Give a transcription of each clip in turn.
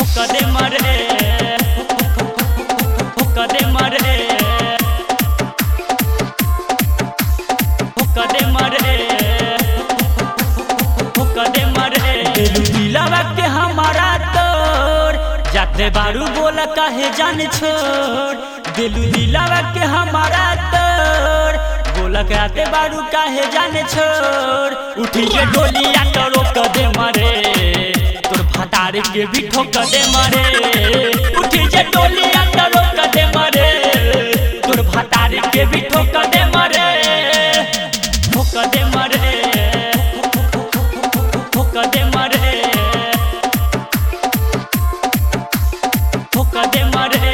ठोक दे मरे ठोक दे मरे ठोक दे मरे ठोक दे मरे दिलवा के हमारा तोर जाते बारू बोला काहे जान छोड़ दिलू दिलवा के हमारा तोर बोला कहते बारू काहे जाने छोड़ उठी के डोलिया तो रोक दे मरे तोर भतार के भी ठोक दे मरे उठी के डोलिया तो रोक दे मरे तोर भतार के भी ठोक दे मरे ठोक दे मरे ठोक दे मरे ठोक दे मरे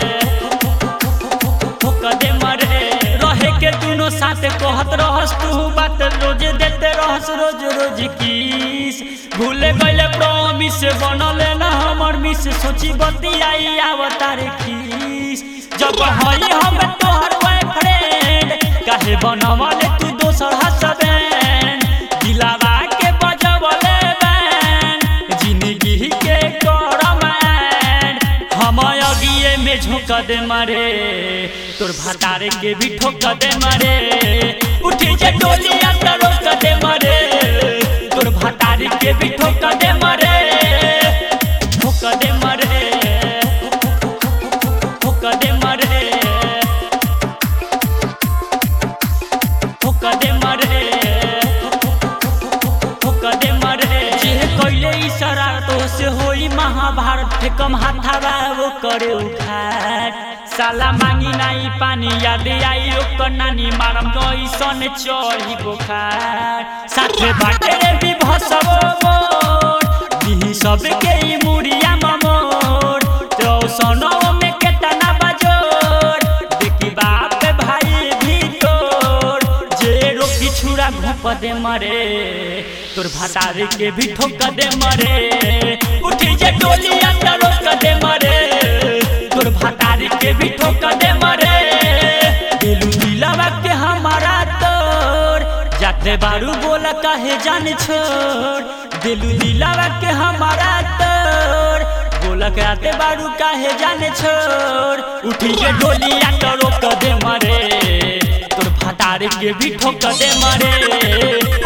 ठोक दे मरे रहे के दोनों साथ कहत रहस तू बात रोज देते रहस रोज रोज किस भूले गइले प्रॉमिस बनले ना हमर मिस सोची बतियाई आवतार खीस जब हई हम तोहर बॉयफ्रेंड काहे बनवले तू दोसर हसबैंड दिलावा के बजवले बैंड जिंदगी के करमैंड हम अगिए में झोंक दे मरे तोर भतार के भी ठोक दे मरे उठी जे डोलिया तो रोक दे मरे तोर भतार के भी ठोक दे मरे ठोक दे मरे ठोक दे मरे ठोक दे मरे ठोक दे मरे जे कइले इशारा तो से होई महाभारत फेकम हाथावा वो करे उखाड़ साला मांगी नाई पानी याद आई ओकर नानी मारम गईसन चढ़ी बुखार साथे बाटे रे भी भसबो मोर दिही सबके ई मुड़िया ममोर तो सोनो में केतना बजोर देखी बाप भाई भी तोर जे रोकी छुरा घोप दे मरे तोर भतार के भी ठोक दे मरे उठी जे डोलिया तो रोक दे मरे तोर भतार के भी ठोक दे मरे दिलू दिलवा के हमारा तोर जाते बारू बोला काहे जान छोड़ दिलू दिलवा के हमारा तोर बोला कहते बारू काहे जान छोड़ उठी के डोलिया तो रोक दे मरे तोर भतार के भी ठोक दे मरे।